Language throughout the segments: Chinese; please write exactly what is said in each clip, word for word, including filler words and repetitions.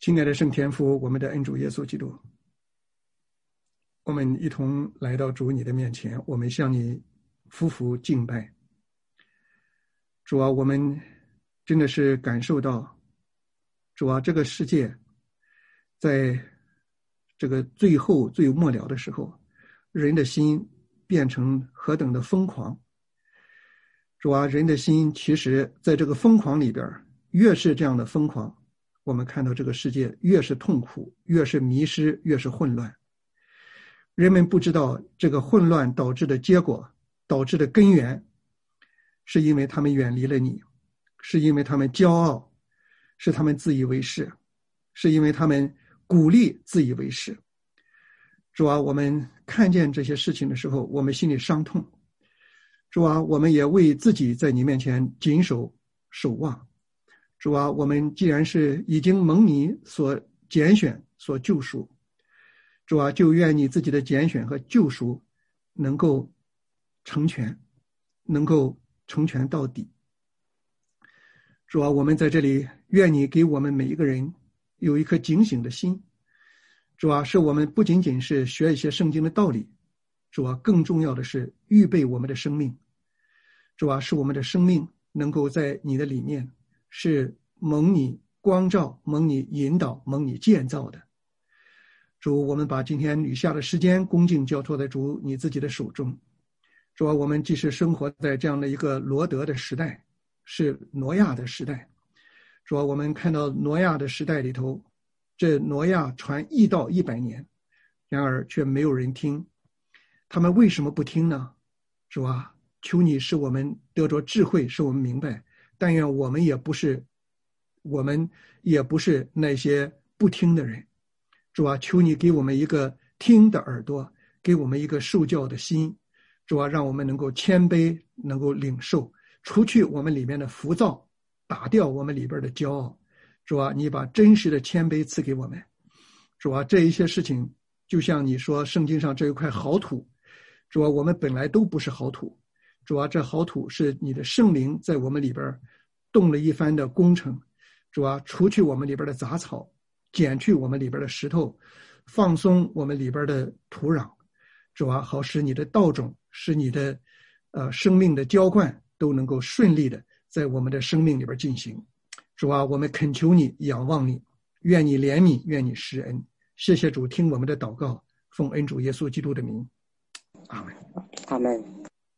亲爱的圣天父，我们的恩主耶稣基督，我们一同来到主你的面前，我们向你匍匐敬拜。主啊，我们真的是感受到，主啊，这个世界在这个最后最末了的时候，人的心变成何等的疯狂。主啊，人的心其实在这个疯狂里边，越是这样的疯狂，我们看到这个世界越是痛苦，越是迷失，越是混乱。人们不知道这个混乱导致的结果，导致的根源，是因为他们远离了你，是因为他们骄傲，是他们自以为是，是因为他们鼓励自以为是。主啊，我们看见这些事情的时候，我们心里伤痛。主啊，我们也为自己在你面前谨守守望。主啊，我们既然是已经蒙你所拣选所救赎，主啊，就愿你自己的拣选和救赎能够成全，能够成全到底。主啊，我们在这里愿你给我们每一个人有一颗警醒的心。主啊，是我们不仅仅是学一些圣经的道理，主啊，更重要的是预备我们的生命。主啊，是我们的生命能够在你的里面是蒙你光照，蒙你引导，蒙你建造的。主，我们把今天余下的时间恭敬交托在主你自己的手中。主啊，我们即使生活在这样的一个罗德的时代，是挪亚的时代。主啊，我们看到挪亚的时代里头，这挪亚传义道一百年，然而却没有人听。他们为什么不听呢？主啊，求你使我们得着智慧，使我们明白。但愿我们也不是，我们也不是那些不听的人。主啊，求你给我们一个听的耳朵，给我们一个受教的心。主啊，让我们能够谦卑，能够领受，除去我们里面的浮躁，打掉我们里边的骄傲。主啊，你把真实的谦卑赐给我们。主啊，这一些事情就像你说圣经上这一块好土，主啊，我们本来都不是好土。主啊，这好土是你的圣灵在我们里边动了一番的工程。主啊，除去我们里边的杂草，剪去我们里边的石头，放松我们里边的土壤。主啊，好使你的道种，使你的呃生命的浇灌都能够顺利的在我们的生命里边进行。主啊，我们恳求你，仰望你，愿你怜悯，愿你施恩。谢谢主，听我们的祷告，奉恩主耶稣基督的名，阿们。 阿们。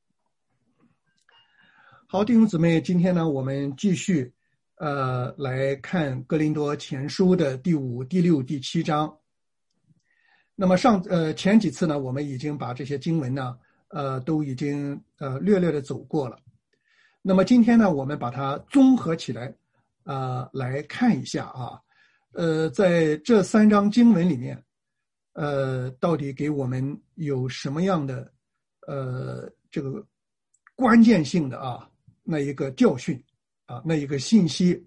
好，弟兄姊妹，今天呢，我们继续呃来看哥林多前书的第五、第六、第七章。那么上呃前几次呢，我们已经把这些经文呢呃都已经呃略略的走过了。那么今天呢，我们把它综合起来呃来看一下啊，呃在这三章经文里面，呃到底给我们有什么样的呃这个关键性的啊那一个教训啊那一个信息。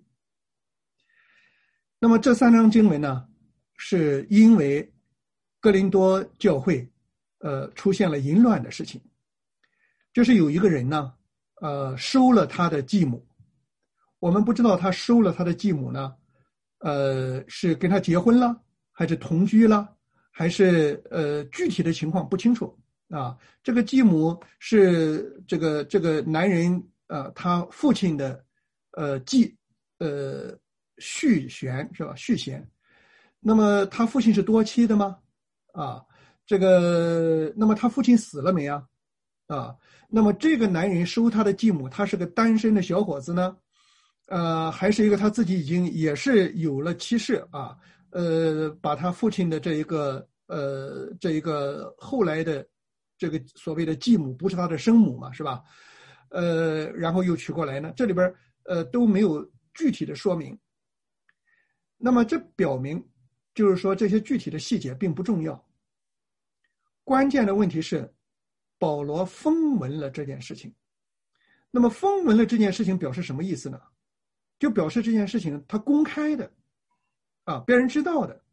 那么这三章经文呢，是因为哥林多教会呃出现了淫乱的事情，就是有一个人呢呃收了他的继母。我们不知道他收了他的继母呢呃是跟他结婚了，还是同居了，还是呃具体的情况不清楚啊。这个继母是这个这个男人呃他父亲的呃继呃续弦是吧？续弦。那么他父亲是多妻的吗？啊，这个那么他父亲死了没啊？啊，那么这个男人收他的继母，他是个单身的小伙子呢，呃，还是一个他自己已经也是有了妻室啊？呃，把他父亲的这一个呃这一个后来的这个所谓的继母不是他的生母嘛，是吧？呃，然后又娶过来呢，这里边呃都没有具体的说明。那么这表明就是说这些具体的细节并不重要，关键的问题是保罗封闻了这件事情。那么封闻了这件事情表示什么意思呢？就表示这件事情他公开的啊，别人知道的。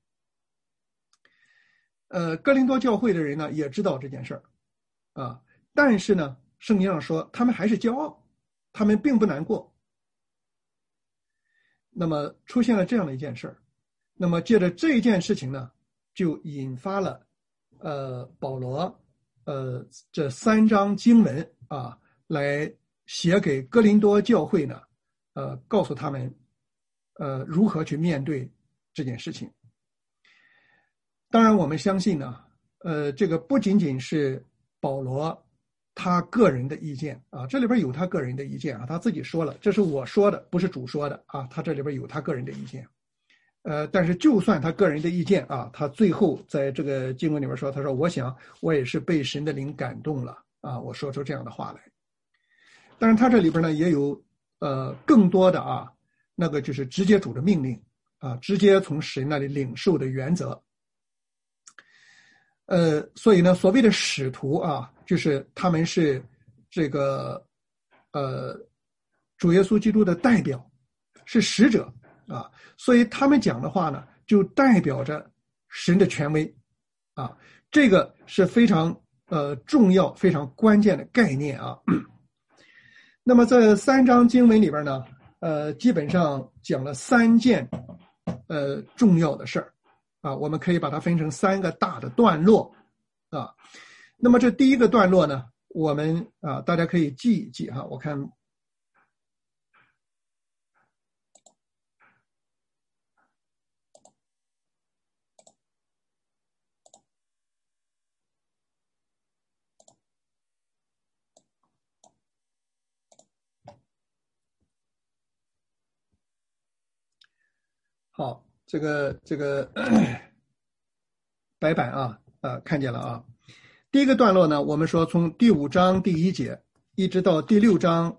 呃，哥林多教会的人呢也知道这件事儿啊，但是呢圣经上说他们还是骄傲，他们并不难过。那么出现了这样的一件事儿， 那么借着这一件事情呢，就引发了呃保罗呃这三章经文啊，来写给哥林多教会呢，呃告诉他们呃如何去面对这件事情。当然我们相信呢，呃这个不仅仅是保罗他个人的意见啊，这里边有他个人的意见啊，他自己说了，这是我说的，不是主说的啊，他这里边有他个人的意见。呃，但是就算他个人的意见啊，他最后在这个经文里面说，他说我想我也是被神的灵感动了啊，我说出这样的话来。但是他这里边呢也有呃更多的啊，那个就是直接主的命令啊，直接从神那里领受的原则。呃，所以呢，所谓的使徒啊，就是他们是这个呃主耶稣基督的代表，是使者啊，所以他们讲的话呢，就代表着神的权威啊，这个是非常呃重要、非常关键的概念啊。那么在三章经文里边呢，呃，基本上讲了三件呃重要的事儿。啊，我们可以把它分成三个大的段落啊。那么这第一个段落呢，我们啊大家可以记一记哈。我看好，这个这个白板啊，呃，看见了啊。第一个段落呢，我们说从第五章第一节一直到第六章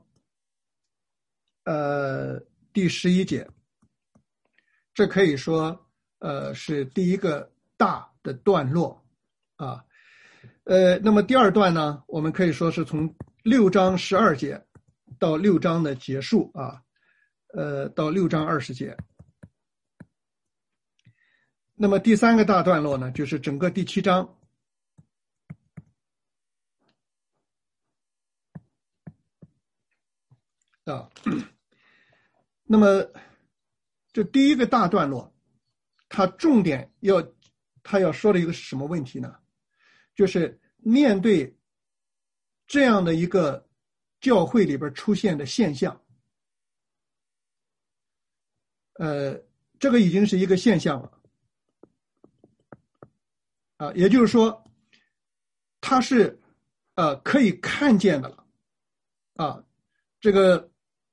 呃第十一节，这可以说呃是第一个大的段落啊。呃，那么第二段呢，我们可以说是从六章十二节到六章的结束啊，呃，到六章二十节。那么第三个大段落呢，就是整个第七章啊。那么这第一个大段落，它重点要他要说的一个是什么问题呢？就是面对这样的一个教会里边出现的现象，呃，这个已经是一个现象了。啊，也就是说，它是呃可以看见的了，啊，这个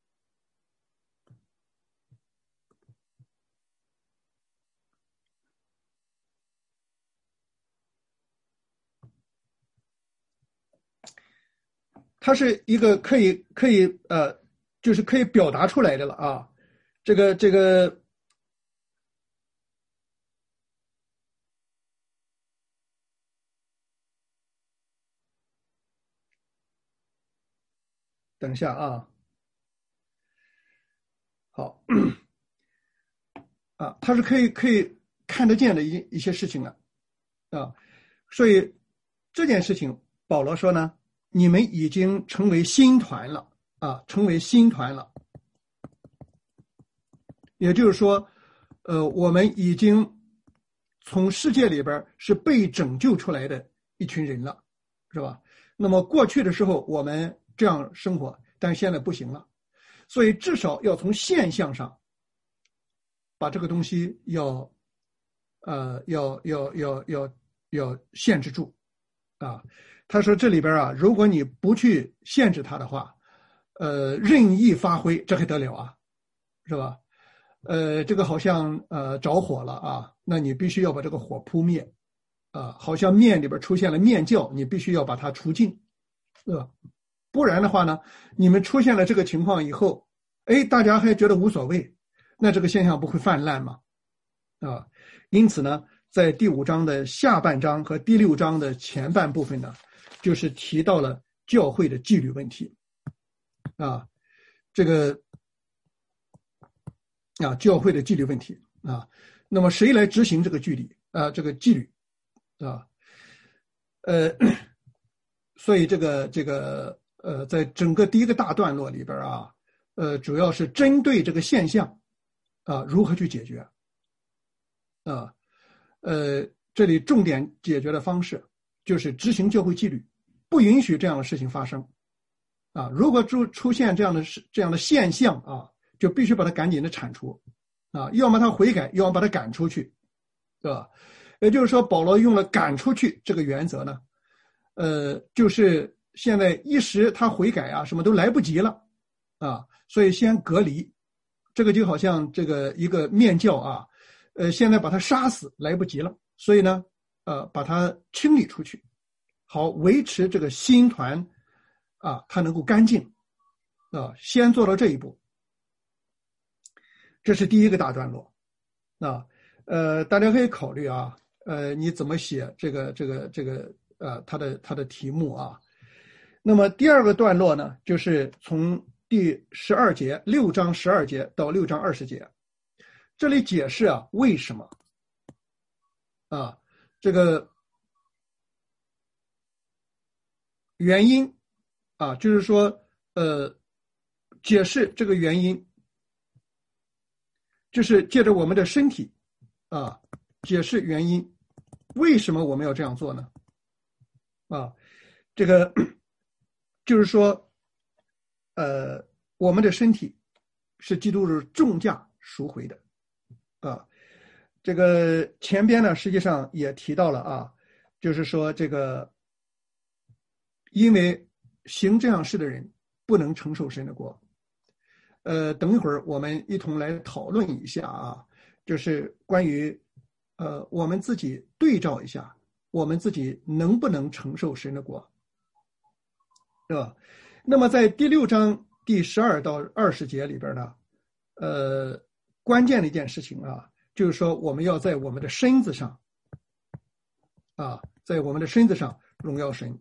它是一个可以可以呃，就是可以表达出来的了啊，这个这个。等一下啊，好，啊，它是可以可以看得见的一一些事情了，啊，所以这件事情，保罗说呢，你们已经成为新团了，啊，成为新团了，也就是说，呃，我们已经从世界里边是被拯救出来的一群人了，是吧？那么过去的时候我们这样生活，但是现在不行了，所以至少要从现象上把这个东西要呃要要要要要限制住啊。他说这里边啊，如果你不去限制它的话，呃任意发挥，这还得了啊，是吧？呃这个好像呃着火了啊，那你必须要把这个火扑灭啊，好像面里边出现了面酵，你必须要把它除尽，是吧？不然的话呢，你们出现了这个情况以后，哎，大家还觉得无所谓，那这个现象不会泛滥吗？啊，因此呢，在第五章的下半章和第六章的前半部分呢，就是提到了教会的纪律问题啊，这个啊教会的纪律问题啊，那么谁来执行这个纪律啊？这个纪律啊，呃，所以这个这个呃，在整个第一个大段落里边啊，呃，主要是针对这个现象啊，如何去解决啊，呃，这里重点解决的方式就是执行教会纪律，不允许这样的事情发生。啊，如果出出现这样的这样的现象啊，就必须把它赶紧的铲除，啊，要么他悔改，要么把他赶出去，对吧？也就是说，保罗用了赶出去这个原则呢，呃，就是现在一时他悔改啊，什么都来不及了，啊，所以先隔离，这个就好像这个一个面教啊，呃，现在把他杀死来不及了，所以呢，呃，把他清理出去，好维持这个心团。啊，它能够干净，啊，先做到这一步，这是第一个大段落，啊，呃，大家可以考虑啊，呃，你怎么写这个这个这个呃，它的它的题目啊？那么第二个段落呢，就是从第十二节六章十二节到六章二十节，这里解释啊为什么啊这个原因。啊，就是说，呃，解释这个原因，就是借着我们的身体，啊，解释原因，为什么我们要这样做呢？啊，这个就是说，呃，我们的身体是基督是重价赎回的，啊，这个前边呢，实际上也提到了啊，就是说这个，因为行这样事的人不能承受神的国。呃，等一会儿我们一同来讨论一下啊，就是关于呃我们自己对照一下，我们自己能不能承受神的国，对吧？那么在第六章第十二到二十节里边呢，呃，关键的一件事情啊，就是说我们要在我们的身子上啊，在我们的身子上荣耀神。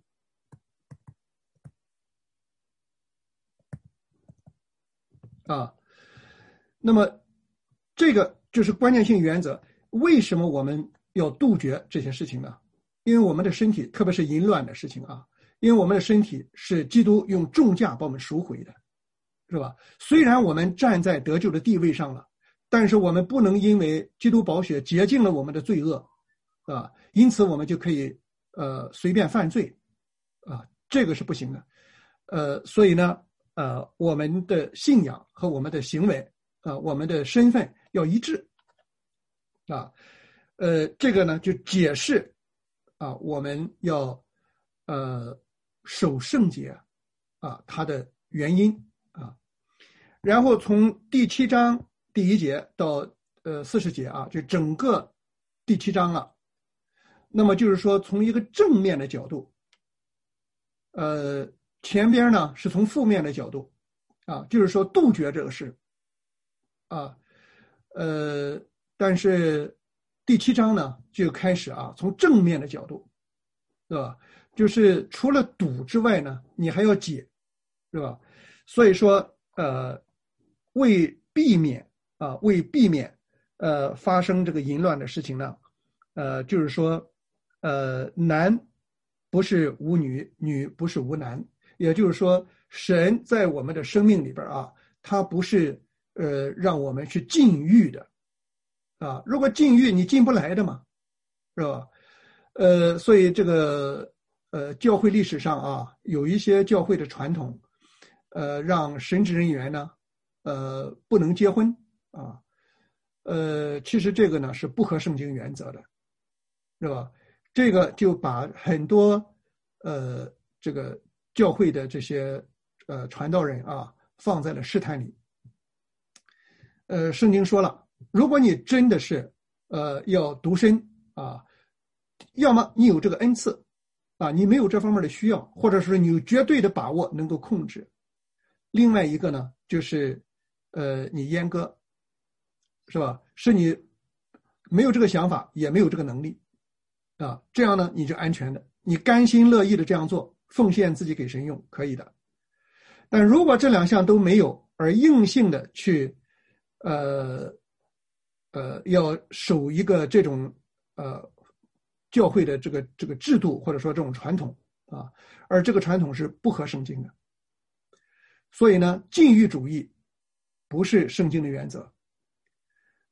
啊，那么这个就是关键性原则。为什么我们要杜绝这些事情呢？因为我们的身体，特别是淫乱的事情啊，因为我们的身体是基督用重价把我们赎回的，是吧？虽然我们站在得救的地位上了，但是我们不能因为基督宝血洁净了我们的罪恶，啊，因此我们就可以呃随便犯罪，啊，这个是不行的，呃，所以呢。呃，我们的信仰和我们的行为，呃，我们的身份要一致，啊，呃，这个呢就解释啊，我们要呃守圣洁啊，它的原因啊，然后从第七章第一节到呃四十节啊，就整个第七章啊，那么就是说从一个正面的角度，呃。前边呢是从负面的角度，啊，就是说杜绝这个事，啊，呃，但是第七章呢就开始啊从正面的角度，是吧？就是除了堵之外呢，你还要解，是吧？所以说，呃，为避免啊，为避免呃发生这个淫乱的事情呢，呃，就是说，呃，男不是无女，女不是无男。也就是说，神在我们的生命里边啊，他不是呃让我们去禁欲的，啊，如果禁欲你进不来的嘛，是吧？呃，所以这个呃教会历史上啊，有一些教会的传统，呃，让神职人员呢，呃，不能结婚啊，呃，其实这个呢是不合圣经原则的，是吧？这个就把很多呃这个。教会的这些呃传道人啊，放在了试探里。呃，圣经说了，如果你真的是呃要独身啊，要么你有这个恩赐啊，你没有这方面的需要，或者是你有绝对的把握能够控制。另外一个呢，就是呃你阉割，是吧？是你没有这个想法，也没有这个能力啊，这样呢你就安全的，你甘心乐意的这样做。奉献自己给神用可以的，但如果这两项都没有，而硬性的去，呃，呃，要守一个这种呃教会的这个这个制度或者说这种传统啊，而这个传统是不合圣经的，所以呢，禁欲主义不是圣经的原则。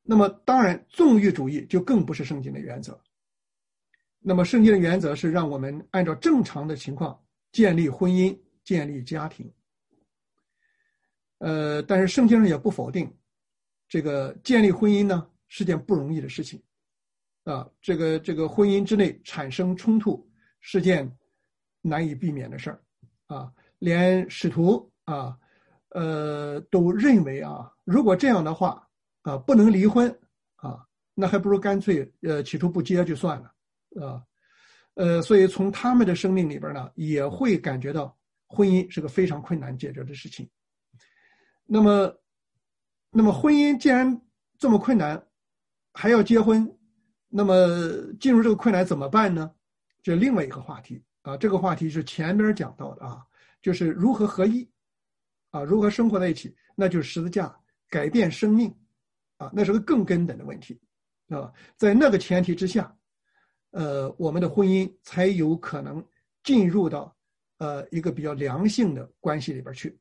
那么当然纵欲主义就更不是圣经的原则。那么圣经的原则是让我们按照正常的情况建立婚姻，建立家庭。呃，但是圣经上也不否定这个建立婚姻呢是件不容易的事情啊，这个这个婚姻之内产生冲突是件难以避免的事儿啊，连使徒啊呃都认为啊，如果这样的话啊不能离婚啊，那还不如干脆呃起初不结就算了啊。呃，所以从他们的生命里边呢，也会感觉到婚姻是个非常困难解决的事情。那么，那么婚姻既然这么困难，还要结婚，那么进入这个困难怎么办呢？这另外一个话题啊，这个话题是前边讲到的啊，就是如何合一啊，如何生活在一起，那就是十字架改变生命啊，那是个更根本的问题啊，在那个前提之下。呃，我们的婚姻才有可能进入到呃一个比较良性的关系里边去。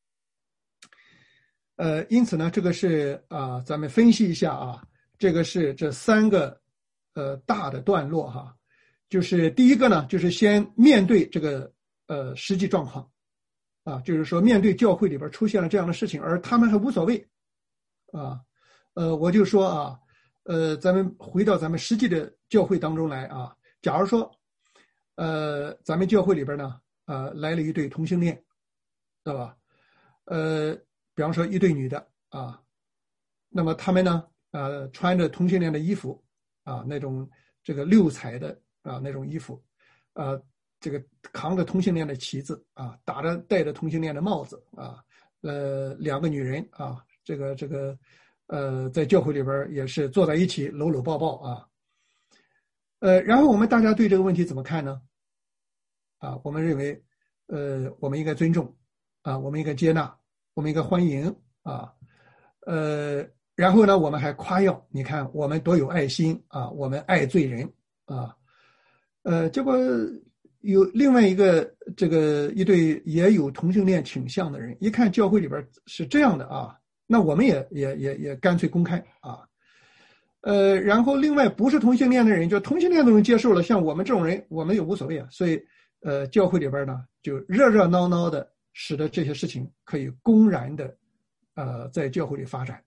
呃，因此呢，这个是啊、呃，咱们分析一下啊，这个是这三个呃大的段落哈，就是第一个呢，就是先面对这个呃实际状况啊，就是说面对教会里边出现了这样的事情，而他们还无所谓啊，呃，我就说啊。呃，咱们回到咱们实际的教会当中来啊。假如说，呃，咱们教会里边呢，呃，来了一对同性恋，对吧？呃，比方说一对女的啊，那么他们呢，呃，穿着同性恋的衣服啊，那种这个六彩的啊那种衣服，呃，这个扛着同性恋的旗子啊，打着戴着同性恋的帽子啊，呃，两个女人啊，这个这个。呃，在教会里边也是坐在一起搂搂抱抱啊，呃，然后我们大家对这个问题怎么看呢？啊，我们认为，呃，我们应该尊重，啊，我们应该接纳，我们应该欢迎啊，呃，然后呢，我们还夸耀，你看我们多有爱心啊，我们爱罪人啊，呃，结果有另外一个这个一对也有同性恋倾向的人，一看教会里边是这样的啊。那我们也也也也干脆公开啊，呃，然后另外不是同性恋的人，就同性恋都能接受了，像我们这种人，我们也无所谓啊。所以，呃，教会里边呢，就热热闹闹的，使得这些事情可以公然的，呃，在教会里发展。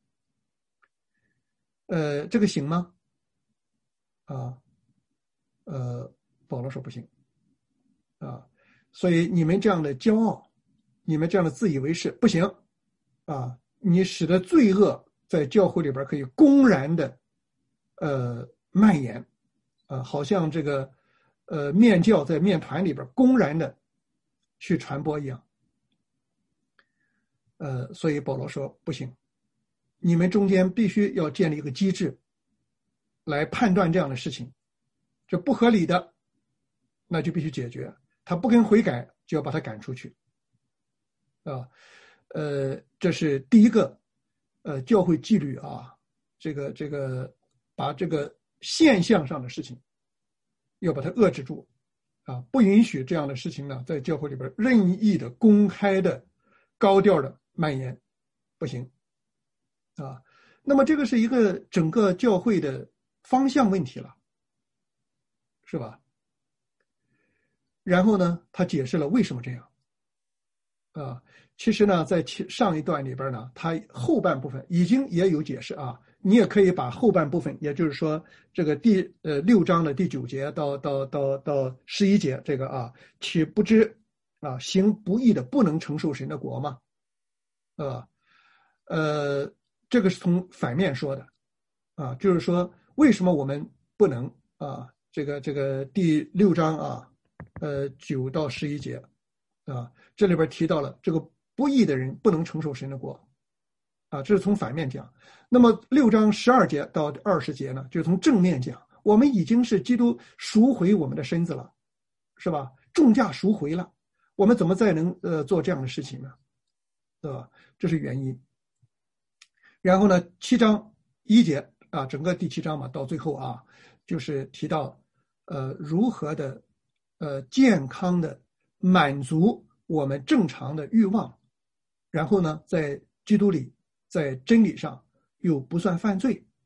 呃，这个行吗？啊，呃，保罗说不行，啊，所以你们这样的骄傲，你们这样的自以为是不行，啊。你使得罪恶在教会里边可以公然的，呃，蔓延，呃，好像这个，呃，面教在面团里边公然的去传播一样，呃，所以保罗说不行，你们中间必须要建立一个机制，来判断这样的事情，这不合理的，那就必须解决，他不肯悔改，就要把他赶出去，啊。呃，这是第一个，呃，教会纪律啊，这个这个，把这个现象上的事情，要把它遏制住，啊，不允许这样的事情呢，在教会里边任意的、公开的、高调的蔓延，不行，啊，那么这个是一个整个教会的方向问题了，是吧？然后呢，他解释了为什么这样，啊。其实呢，在上一段里边呢，它后半部分已经也有解释啊。你也可以把后半部分，也就是说这个第呃六章的第九节到到到到十一节这个啊，岂不知啊行不义的不能承受神的国吗？呃呃，这个是从反面说的啊，就是说为什么我们不能啊？这个这个第六章啊，呃九到十一节啊，这里边提到了这个。不义的人不能承受神的国，啊，这是从反面讲。那么六章十二节到二十节呢，就是从正面讲，我们已经是基督赎回我们的身子了，是吧？重价赎回了，我们怎么再能呃做这样的事情呢？对吧？这是原因。然后呢，七章一节啊，整个第七章嘛，到最后啊，就是提到呃如何的呃健康的满足我们正常的欲望。然后呢，在基督里，在真理上又不算犯罪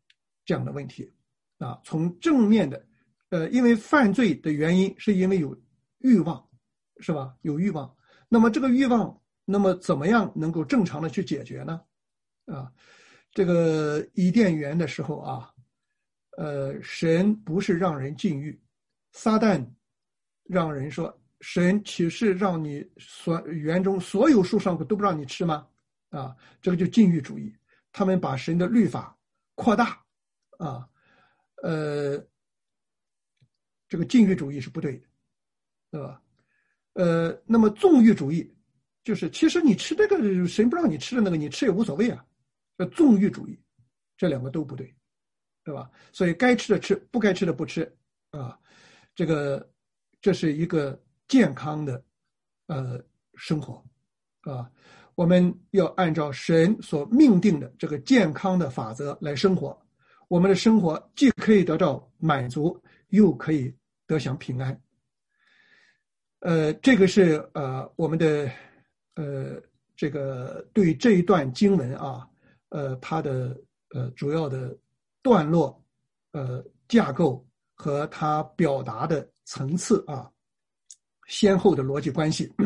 这样的问题啊。从正面的，呃，因为犯罪的原因是因为有欲望，是吧？有欲望，那么这个欲望，那么怎么样能够正常的去解决呢？啊，这个伊甸园的时候啊，呃，神不是让人禁欲，撒旦让人说，神岂是让你所园中所有树上都不让你吃吗？啊，这个就禁欲主义，他们把神的律法扩大，啊，呃，这个禁欲主义是不对的，对吧？呃，那么纵欲主义就是其实你吃这个神不让你吃的那个，你吃也无所谓啊。这纵欲主义，这两个都不对，对吧？所以该吃的吃，不该吃的不吃啊。这个这是一个健康的呃生活啊。我们要按照神所命定的这个健康的法则来生活，我们的生活既可以得到满足，又可以得享平安。呃，这个是呃我们的呃这个对这一段经文啊，呃它的呃主要的段落呃架构和它表达的层次啊，先后的逻辑关系。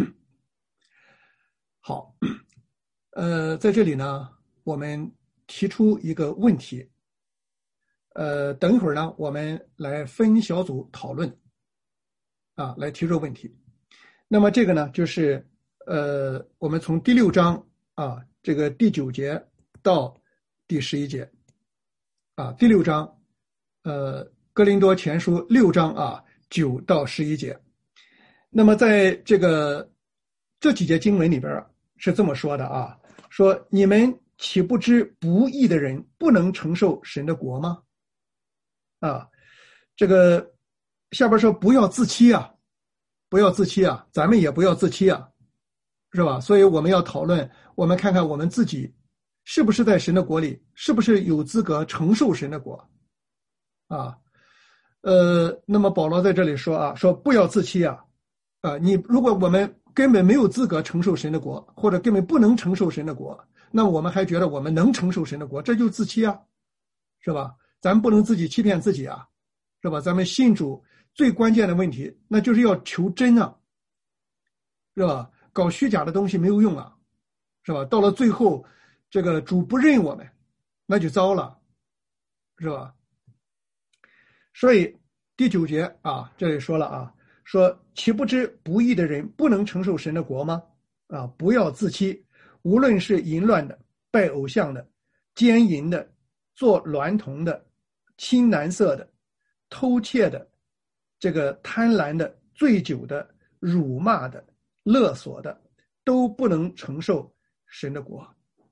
好，呃，在这里呢，我们提出一个问题，呃，等一会儿呢，我们来分小组讨论，啊，来提出问题。那么这个呢，就是呃，我们从第六章啊，这个第九节到第十一节，啊，第六章，呃，哥林多前书六章啊，九到十一节。那么在这个这几节经文里边是这么说的啊，说你们岂不知不义的人不能承受神的国吗？啊，这个下边说不要自欺啊，不要自欺啊，咱们也不要自欺啊，是吧？所以我们要讨论，我们看看我们自己是不是在神的国里，是不是有资格承受神的国啊？呃，那么保罗在这里说啊，说不要自欺啊，啊，你如果我们根本没有资格承受神的国，或者根本不能承受神的国，那我们还觉得我们能承受神的国，这就自欺啊，是吧？咱们不能自己欺骗自己啊，是吧？咱们信主最关键的问题，那就是要求真啊，是吧？搞虚假的东西没有用啊，是吧？到了最后，这个主不认我们，那就糟了，是吧？所以第九节啊，这里说了啊，说岂不知不义的人不能承受神的国吗？啊，不要自欺，无论是淫乱的、拜偶像的、奸淫的、做娈童的、亲男色的、偷窃的、这个贪婪的、醉酒的、辱骂的、勒索的，都不能承受神的国。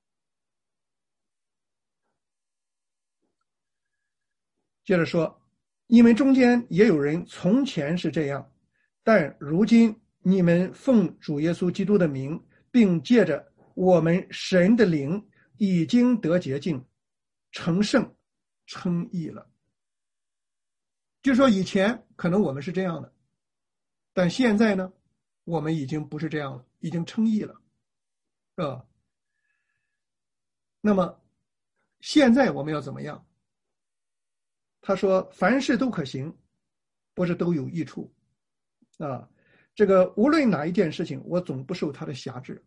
接着说，你们中间也有人从前是这样，但如今你们奉主耶稣基督的名，并借着我们神的灵，已经得洁净，成圣，称义了。就说以前可能我们是这样的，但现在呢，我们已经不是这样了，已经称义了，是吧？那么现在我们要怎么样？他说凡事都可行，不是都有益处啊。这个无论哪一件事情，我总不受他的辖制。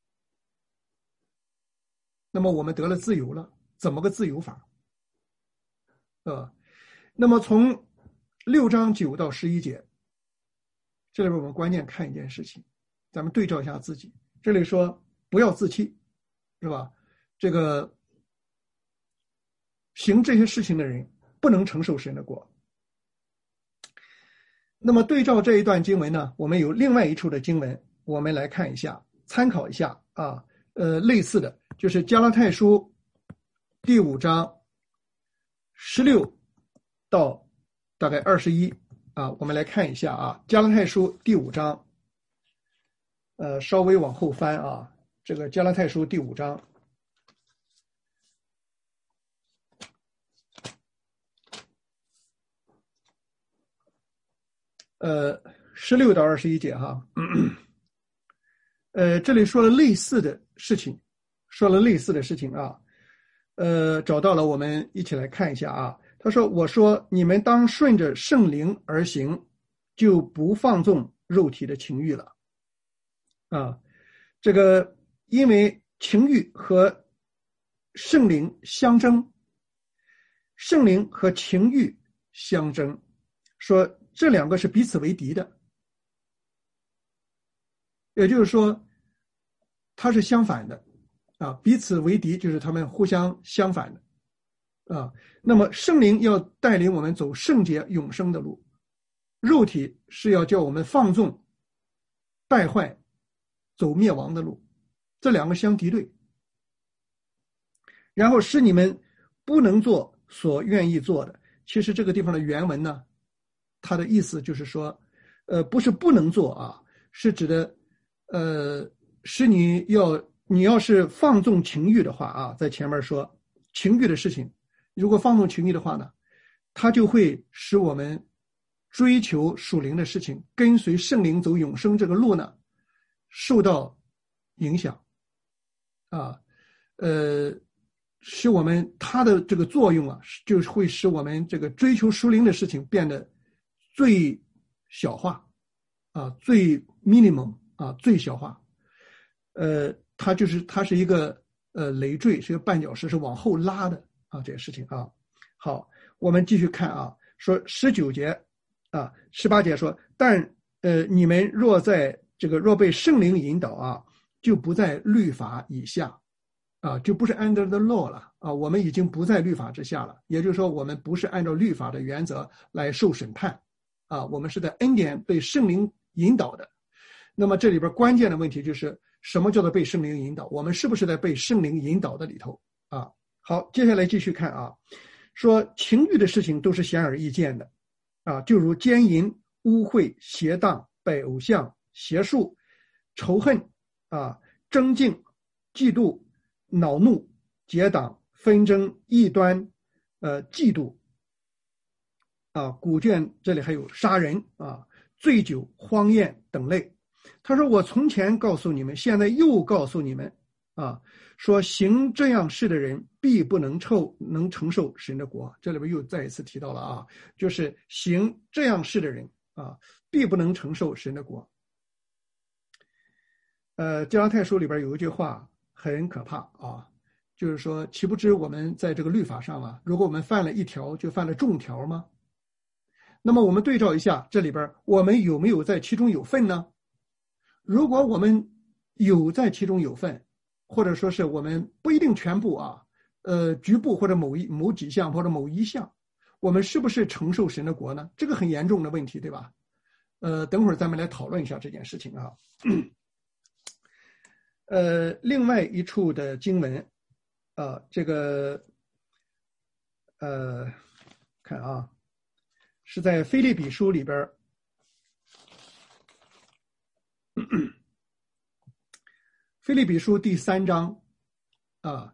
那么我们得了自由了，怎么个自由法啊？那么从六章九到十一节，这里边我们关键看一件事情，咱们对照一下自己。这里说不要自欺，是吧？这个行这些事情的人不能承受神的国。那么对照这一段经文呢，我们有另外一处的经文，我们来看一下，参考一下啊。呃，类似的就是加拉太书第五章十六到大概二十一啊，我们来看一下啊。加拉太书第五章，呃，稍微往后翻啊，这个加拉太书第五章。呃，十六到二十一节哈，呃，这里说了类似的事情，说了类似的事情啊。 呃，找到了，我们一起来看一下啊。他说：“我说你们当顺着圣灵而行，就不放纵肉体的情欲了。”啊，这个因为情欲和圣灵相争，圣灵和情欲相争，说这两个是彼此为敌的，也就是说，它是相反的啊，彼此为敌就是他们互相相反的。啊，那么圣灵要带领我们走圣洁永生的路，肉体是要叫我们放纵、败坏、走灭亡的路，这两个相敌对，然后使你们不能做所愿意做的。其实这个地方的原文呢，它的意思就是说，呃，不是不能做啊，是指的，呃，使你要你要是放纵情欲的话啊，在前面说情欲的事情。如果放纵情欲的话呢，它就会使我们追求属灵的事情，跟随圣灵走永生这个路呢，受到影响啊，呃，使我们它的这个作用啊，就会使我们这个追求属灵的事情变得最小化啊，最 minimum 啊，最小化。呃，它就是它是一个呃累赘，是一个绊脚石，是往后拉的。啊，这个事情啊，好，我们继续看啊，说十九节啊，十八节说，但呃，你们若在这个若被圣灵引导啊，就不在律法以下，啊，就不是 under the law 了啊，我们已经不在律法之下了，也就是说，我们不是按照律法的原则来受审判，啊，我们是在恩典被圣灵引导的。那么这里边关键的问题就是，什么叫做被圣灵引导？我们是不是在被圣灵引导的里头啊？好，接下来继续看啊，说情欲的事情都是显而易见的啊，就如奸淫、污秽、邪荡、拜偶像、邪术、仇恨啊、争竞、嫉妒、恼怒、结党、纷争、异端、呃嫉妒啊，古卷这里还有杀人啊、醉酒、荒宴等类。他说：“我从前告诉你们，现在又告诉你们。”啊，说行这样事的人必不能受能承受神的国。这里边又再一次提到了啊，就是行这样事的人啊，必不能承受神的国。呃，加拉太书里边有一句话很可怕啊，就是说，岂不知我们在这个律法上啊，如果我们犯了一条，就犯了众条吗？那么我们对照一下，这里边我们有没有在其中有份呢？如果我们有在其中有份，或者说是我们不一定全部啊，呃，局部或者某一某几项或者某一项，我们是不是承受神的国呢？这个很严重的问题，对吧？呃，等会儿咱们来讨论一下这件事情啊。呃，另外一处的经文，啊，这个，呃，看啊，是在腓立比书里边。腓立比书第三章啊，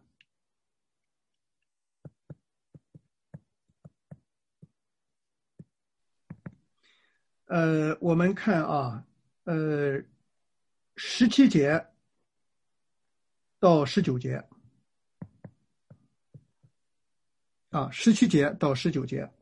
呃，我们看啊，呃，十七节到十九节啊，十七节到十九节，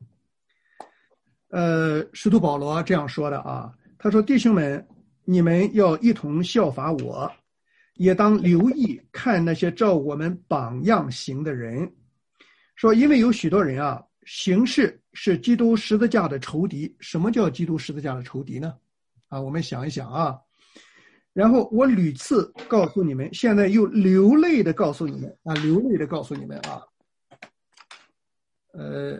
呃，使徒保罗这样说的啊，他说：“弟兄们，你们要一同效法我，也当留意看那些照我们榜样行的人。说，因为有许多人啊，行事是基督十字架的仇敌。什么叫基督十字架的仇敌呢？啊，我们想一想啊。然后我屡次告诉你们，现在又流泪的告诉你们啊，流泪的告诉你们啊，呃。”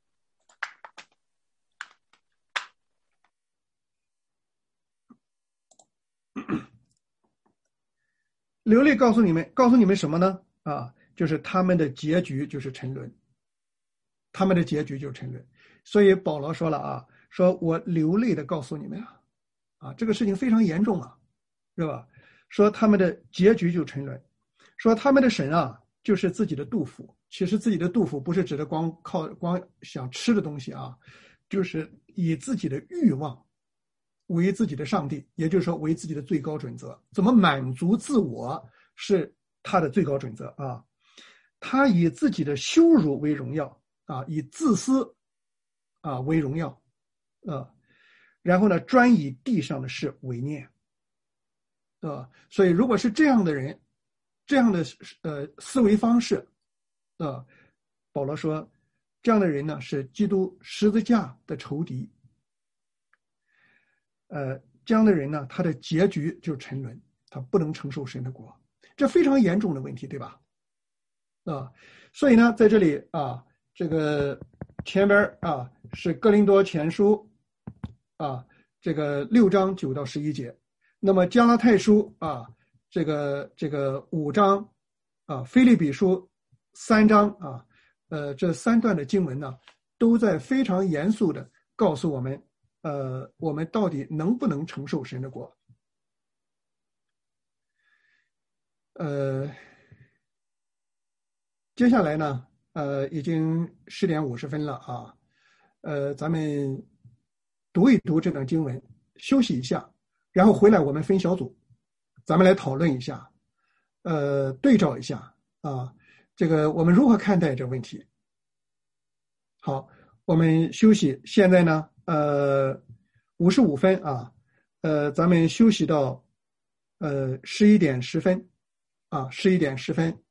流泪告诉你们，告诉你们什么呢？啊，就是他们的结局就是沉沦，他们的结局就是沉沦。所以保罗说了啊，说我流泪的告诉你们啊，啊，这个事情非常严重啊，是吧？说他们的结局就沉沦，说他们的神啊，就是自己的肚腹。其实自己的肚腹不是指的光靠光想吃的东西啊，就是以自己的欲望为自己的上帝，也就是说为自己的最高准则，怎么满足自我是他的最高准则啊。 他以自己的羞辱为荣耀啊，以自私啊为荣耀啊，然后呢，专以地上的事为念啊。所以，如果是这样的人，这样的呃思维方式啊，保罗说，这样的人呢是基督十字架的仇敌。呃，这样的人呢，他的结局就沉沦，他不能承受神的国，这非常严重的问题，对吧？啊，所以呢，在这里啊，这个前边啊是哥林多前书啊，这个六章九到十一节，那么加拉太书啊，这个这个五章啊，腓立比书三章啊，呃，这三段的经文呢，都在非常严肃的告诉我们，呃，我们到底能不能承受神的国？呃。接下来呢，呃，已经十点五十分了啊，呃，咱们读一读这段经文，休息一下，然后回来我们分小组，咱们来讨论一下，呃，对照一下啊，这个我们如何看待这个问题？好，我们休息，现在呢，呃，五十五分啊，呃，咱们休息到呃十一点十分啊，十一点十分。